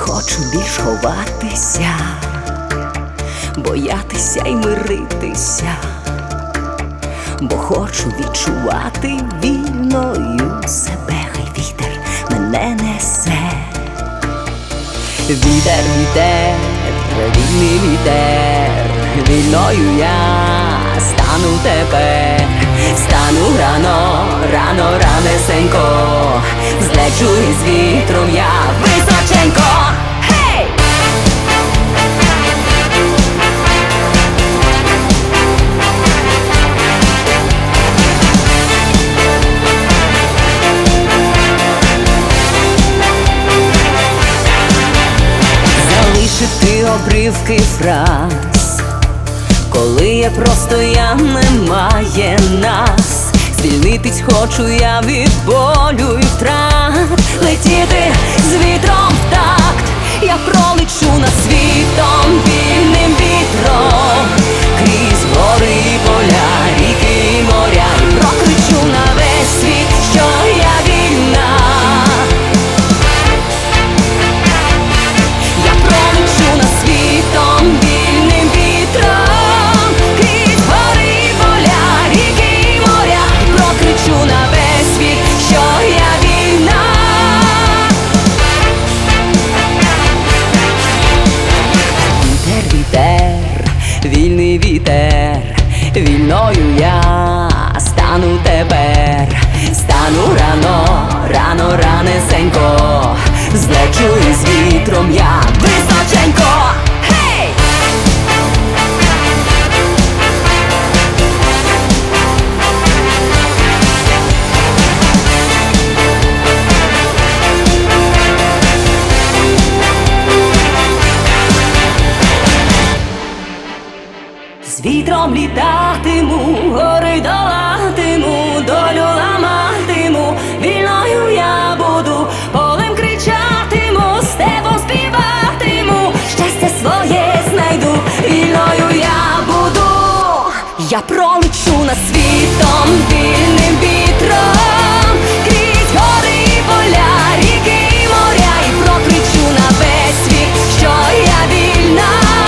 хочу більш ховатися, боятися й миритися, бо хочу відчувати вільною себе. Хай вітер мене несе. Вітер, вітер, вільний вітер, вільною я стану тепер. Стану рано, рано, ранесенько, злечу із вітром я височенько. Гей! Залишити обривки фраз, коли є просто я, немає нас. Звільнитись хочу я від болю і втрат, летіти з вітром в такт. Я пролечу над світом вільним вітром, крізь гори і поля, ріки і моря, і прокричу на весь світ, що я вільна. Я пролечу над світом вільним вітром, крізь гори і поля, ріки і моря, і прокричу на весь світ, що я вільна. Вітер, вітер, вільний вітер, вільною я стану тепер. Стану рано, рано, ранесенько, злечу із вітром я височенько. Гей! З вітром літатиму, гори долатиму, долю ламатиму, вільною я буду, полем кричатиму, степом співатиму, щастя своє знайду, вільною я буду. Я пролечу над світом вільним вітром, крізь гори і поля, ріки і моря, і прокричу на весь світ, що я вільна.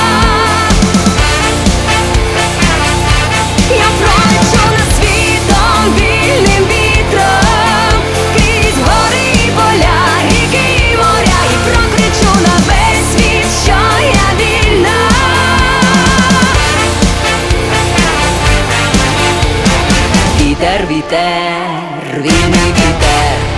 Я пролечу над світом вільним вітром, крізь гори і поля, ріки і моря, і прокричу на весь світ, що я вільна. Вітер, вітер, вільний вітер,